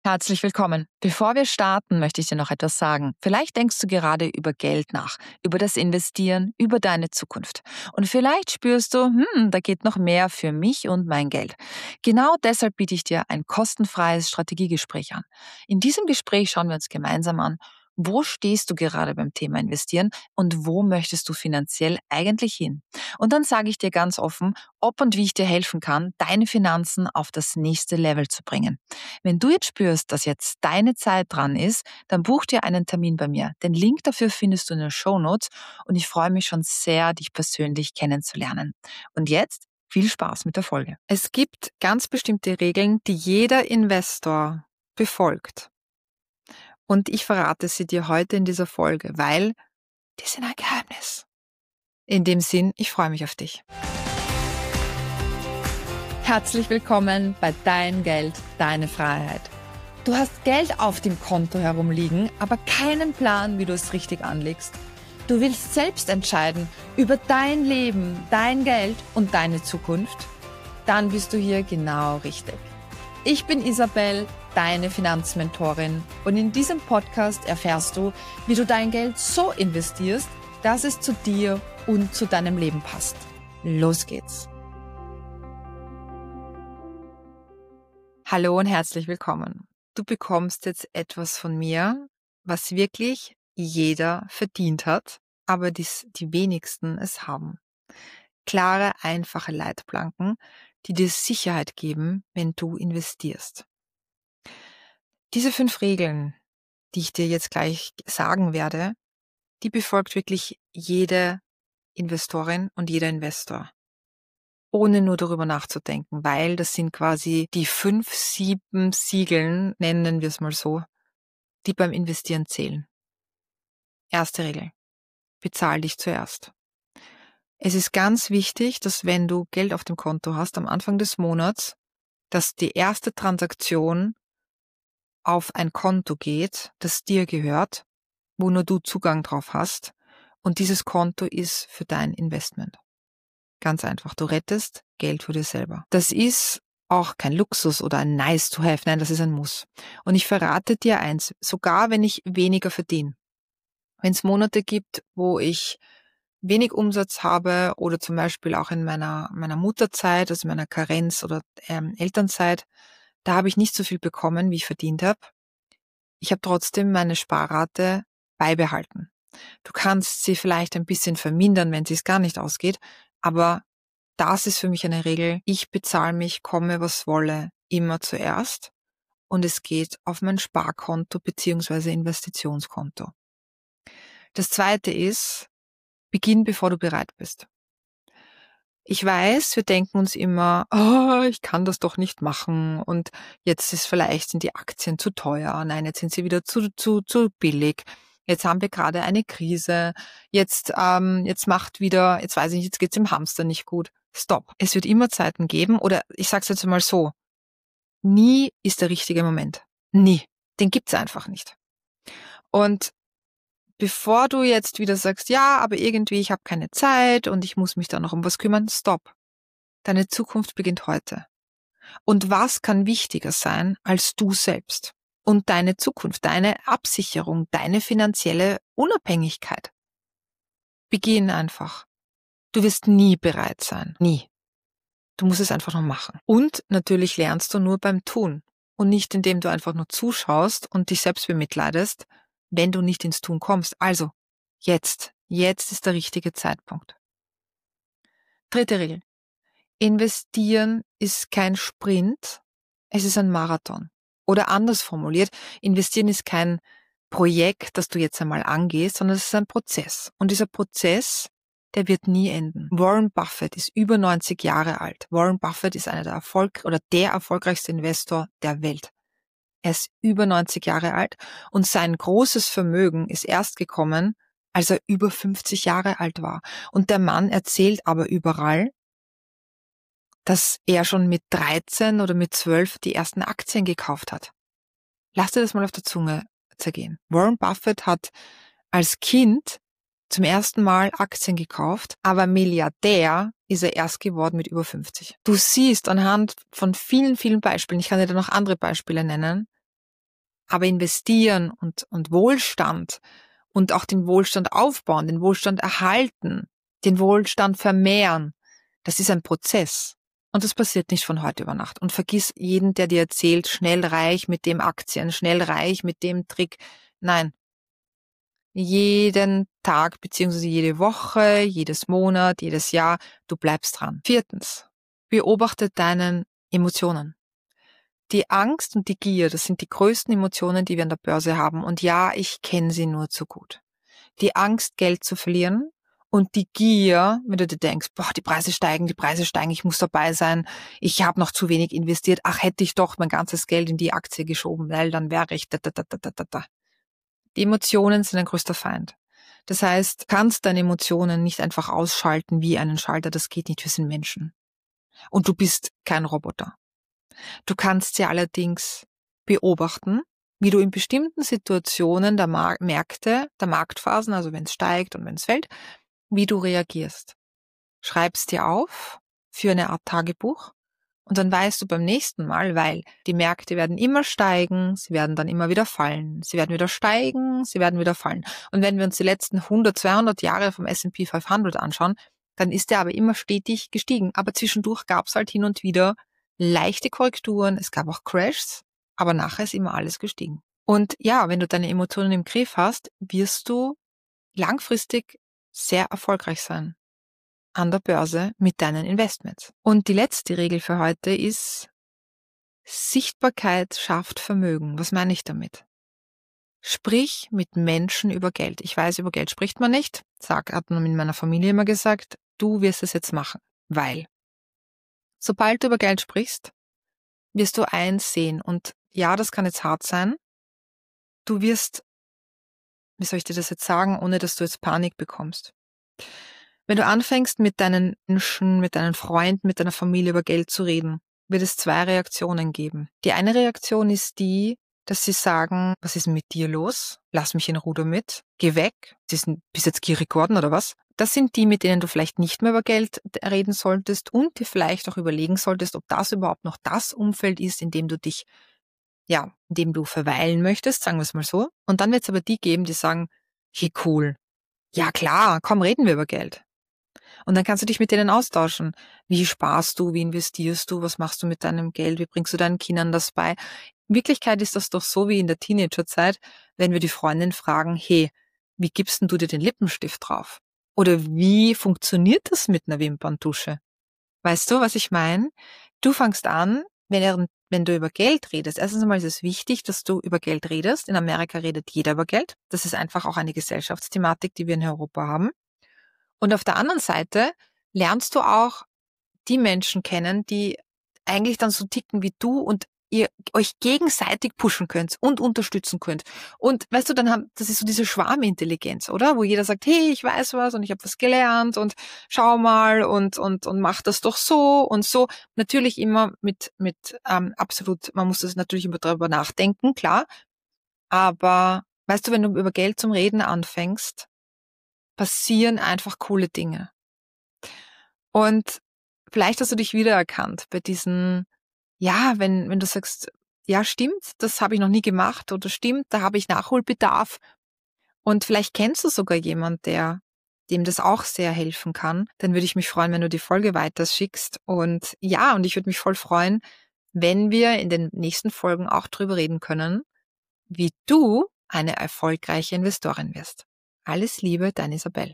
Herzlich willkommen. Bevor wir starten, möchte ich dir noch etwas sagen. Vielleicht denkst du gerade über Geld nach, über das Investieren, über deine Zukunft. Und vielleicht spürst du, da geht noch mehr für mich und mein Geld. Genau deshalb biete ich dir ein kostenfreies Strategiegespräch an. In diesem Gespräch schauen wir uns gemeinsam an, wo stehst du gerade beim Thema Investieren und wo möchtest du finanziell eigentlich hin? Und dann sage ich dir ganz offen, ob und wie ich dir helfen kann, deine Finanzen auf das nächste Level zu bringen. Wenn du jetzt spürst, dass jetzt deine Zeit dran ist, dann buch dir einen Termin bei mir. Den Link dafür findest du in den Shownotes und ich freue mich schon sehr, dich persönlich kennenzulernen. Und jetzt viel Spaß mit der Folge. Es gibt ganz bestimmte Regeln, die jeder Investor befolgt. Und ich verrate sie dir heute in dieser Folge, weil die sind ein Geheimnis. In dem Sinn, ich freue mich auf dich. Herzlich willkommen bei Dein Geld, deine Freiheit. Du hast Geld auf dem Konto herumliegen, aber keinen Plan, wie du es richtig anlegst. Du willst selbst entscheiden über dein Leben, dein Geld und deine Zukunft? Dann bist du hier genau richtig. Ich bin Isabel, deine Finanzmentorin, und in diesem Podcast erfährst du, wie du dein Geld so investierst, dass es zu dir und zu deinem Leben passt. Los geht's! Hallo und herzlich willkommen. Du bekommst jetzt etwas von mir, was wirklich jeder verdient hat, aber die wenigsten es haben. Klare, einfache Leitplanken, die dir Sicherheit geben, wenn du investierst. Diese 5 Regeln, die ich dir jetzt gleich sagen werde, die befolgt wirklich jede Investorin und jeder Investor, ohne nur darüber nachzudenken, weil das sind quasi die 5, 7 Siegeln, nennen wir es mal so, die beim Investieren zählen. Erste Regel: Bezahl dich zuerst. Es ist ganz wichtig, dass wenn du Geld auf dem Konto hast am Anfang des Monats, dass die erste Transaktion auf ein Konto geht, das dir gehört, wo nur du Zugang drauf hast, und dieses Konto ist für dein Investment. Ganz einfach, du rettest Geld für dich selber. Das ist auch kein Luxus oder ein Nice to have, nein, das ist ein Muss. Und ich verrate dir eins, sogar wenn ich weniger verdiene, wenn es Monate gibt, wo ich wenig Umsatz habe oder zum Beispiel auch in meiner Mutterzeit, also meiner Karenz oder Elternzeit, da habe ich nicht so viel bekommen, wie ich verdient habe. Ich habe trotzdem meine Sparrate beibehalten. Du kannst sie vielleicht ein bisschen vermindern, wenn es gar nicht ausgeht, aber das ist für mich eine Regel. Ich bezahle mich, komme was wolle, immer zuerst, und es geht auf mein Sparkonto bzw. Investitionskonto. Das zweite ist, beginn, bevor du bereit bist. Ich weiß, wir denken uns immer, ich kann das doch nicht machen und jetzt sind die Aktien zu teuer, nein, jetzt sind sie wieder zu billig. Jetzt haben wir gerade eine Krise, jetzt weiß ich nicht, jetzt geht's dem Hamster nicht gut. Stopp. Es wird immer Zeiten geben, oder ich sag's jetzt mal so, nie ist der richtige Moment. Nie. Den gibt's einfach nicht. Und bevor du jetzt wieder sagst, ja, aber irgendwie, ich habe keine Zeit und ich muss mich da noch um was kümmern, stopp. Deine Zukunft beginnt heute. Und was kann wichtiger sein als du selbst und deine Zukunft, deine Absicherung, deine finanzielle Unabhängigkeit? Beginn einfach. Du wirst nie bereit sein. Nie. Du musst es einfach nur machen. Und natürlich lernst du nur beim Tun und nicht, indem du einfach nur zuschaust und dich selbst bemitleidest, wenn du nicht ins Tun kommst. Also, jetzt ist der richtige Zeitpunkt. Dritte Regel: Investieren ist kein Sprint, es ist ein Marathon. Oder anders formuliert, investieren ist kein Projekt, das du jetzt einmal angehst, sondern es ist ein Prozess. Und dieser Prozess, der wird nie enden. Warren Buffett ist über 90 Jahre alt. Warren Buffett ist einer der erfolgreichste Investor der Welt. Er ist über 90 Jahre alt und sein großes Vermögen ist erst gekommen, als er über 50 Jahre alt war. Und der Mann erzählt aber überall, dass er schon mit 13 oder mit 12 die ersten Aktien gekauft hat. Lass dir das mal auf der Zunge zergehen. Warren Buffett hat als Kind zum ersten Mal Aktien gekauft, aber Milliardär ist er erst geworden mit über 50. Du siehst anhand von vielen, vielen Beispielen, ich kann dir da noch andere Beispiele nennen, Aber investieren und Wohlstand und auch den Wohlstand aufbauen, den Wohlstand erhalten, den Wohlstand vermehren, das ist ein Prozess. Und das passiert nicht von heute über Nacht. Und vergiss jeden, der dir erzählt, schnell reich mit dem Aktien, schnell reich mit dem Trick. Nein. Jeden Tag beziehungsweise jede Woche, jedes Monat, jedes Jahr, du bleibst dran. 4. Beobachte deine Emotionen. Die Angst und die Gier, das sind die größten Emotionen, die wir an der Börse haben. Und ja, ich kenne sie nur zu gut. Die Angst, Geld zu verlieren und die Gier, wenn du dir denkst, die Preise steigen, ich muss dabei sein, ich habe noch zu wenig investiert, ach, hätte ich doch mein ganzes Geld in die Aktie geschoben, weil dann wäre ich da. Die Emotionen sind ein größter Feind. Das heißt, du kannst deine Emotionen nicht einfach ausschalten wie einen Schalter, das geht nicht, wir sind Menschen. Und du bist kein Roboter. Du kannst sie allerdings beobachten, wie du in bestimmten Situationen der Märkte, der Marktphasen, also wenn es steigt und wenn es fällt, wie du reagierst. Schreib's dir auf für eine Art Tagebuch und dann weißt du beim nächsten Mal, weil die Märkte werden immer steigen, sie werden dann immer wieder fallen, sie werden wieder steigen, sie werden wieder fallen. Und wenn wir uns die letzten 100, 200 Jahre vom S&P 500 anschauen, dann ist der aber immer stetig gestiegen. Aber zwischendurch gab's halt hin und wieder leichte Korrekturen, es gab auch Crashs, aber nachher ist immer alles gestiegen. Und ja, wenn du deine Emotionen im Griff hast, wirst du langfristig sehr erfolgreich sein an der Börse mit deinen Investments. Und die letzte Regel für heute ist, Sichtbarkeit schafft Vermögen. Was meine ich damit? Sprich mit Menschen über Geld. Ich weiß, über Geld spricht man nicht. Hat man in meiner Familie immer gesagt, du wirst es jetzt machen, weil sobald du über Geld sprichst, wirst du eins sehen. Und ja, das kann jetzt hart sein. Du wirst, wie soll ich dir das jetzt sagen, ohne dass du jetzt Panik bekommst? Wenn du anfängst, mit deinen Menschen, mit deinen Freunden, mit deiner Familie über Geld zu reden, wird es 2 Reaktionen geben. Die eine Reaktion ist die, dass sie sagen, was ist denn mit dir los? Lass mich in Ruhe damit. Geh weg. Bist jetzt gierig geworden oder was? Das sind die, mit denen du vielleicht nicht mehr über Geld reden solltest und dir vielleicht auch überlegen solltest, ob das überhaupt noch das Umfeld ist, in dem du dich, in dem du verweilen möchtest, sagen wir es mal so. Und dann wird es aber die geben, die sagen, hey, cool. Ja klar, komm, reden wir über Geld. Und dann kannst du dich mit denen austauschen. Wie sparst du? Wie investierst du? Was machst du mit deinem Geld? Wie bringst du deinen Kindern das bei? In Wirklichkeit ist das doch so wie in der Teenagerzeit, wenn wir die Freundin fragen, hey, wie gibst denn du dir den Lippenstift drauf? Oder wie funktioniert das mit einer Wimperntusche? Weißt du, was ich meine? Du fängst an, wenn du über Geld redest. Erstens einmal ist es wichtig, dass du über Geld redest. In Amerika redet jeder über Geld. Das ist einfach auch eine Gesellschaftsthematik, die wir in Europa haben. Und auf der anderen Seite lernst du auch die Menschen kennen, die eigentlich dann so ticken wie du und ihr euch gegenseitig pushen könnt und unterstützen könnt. Und weißt du, das ist so diese Schwarmintelligenz, oder? Wo jeder sagt, hey, ich weiß was und ich habe was gelernt und schau mal und mach das doch so und so. Natürlich immer mit absolut, man muss das natürlich immer darüber nachdenken, klar. Aber weißt du, wenn du über Geld zum Reden anfängst, passieren einfach coole Dinge. Und vielleicht hast du dich wiedererkannt bei diesen, wenn du sagst, ja stimmt, das habe ich noch nie gemacht oder stimmt, da habe ich Nachholbedarf. Und vielleicht kennst du sogar jemand, dem das auch sehr helfen kann. Dann würde ich mich freuen, wenn du die Folge weiterschickst. Und ich würde mich voll freuen, wenn wir in den nächsten Folgen auch drüber reden können, wie du eine erfolgreiche Investorin wirst. Alles Liebe, deine Isabel.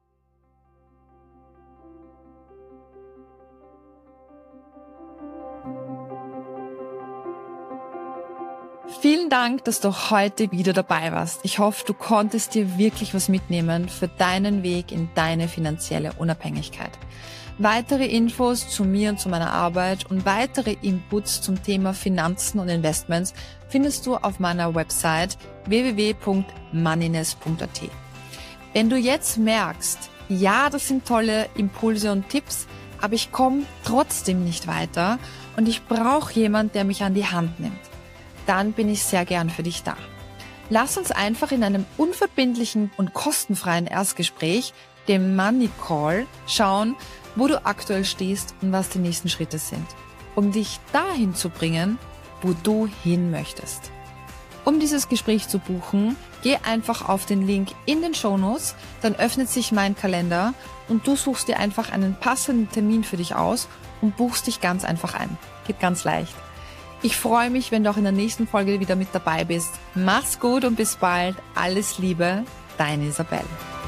Vielen Dank, dass du heute wieder dabei warst. Ich hoffe, du konntest dir wirklich was mitnehmen für deinen Weg in deine finanzielle Unabhängigkeit. Weitere Infos zu mir und zu meiner Arbeit und weitere Inputs zum Thema Finanzen und Investments findest du auf meiner Website www.moneyness.at. Wenn du jetzt merkst, das sind tolle Impulse und Tipps, aber ich komme trotzdem nicht weiter und ich brauche jemanden, der mich an die Hand nimmt, dann bin ich sehr gern für dich da. Lass uns einfach in einem unverbindlichen und kostenfreien Erstgespräch, dem Money Call, schauen, wo du aktuell stehst und was die nächsten Schritte sind, um dich dahin zu bringen, wo du hin möchtest. Um dieses Gespräch zu buchen, geh einfach auf den Link in den Shownotes, dann öffnet sich mein Kalender und du suchst dir einfach einen passenden Termin für dich aus und buchst dich ganz einfach ein. Geht ganz leicht. Ich freue mich, wenn du auch in der nächsten Folge wieder mit dabei bist. Mach's gut und bis bald. Alles Liebe, deine Isabel.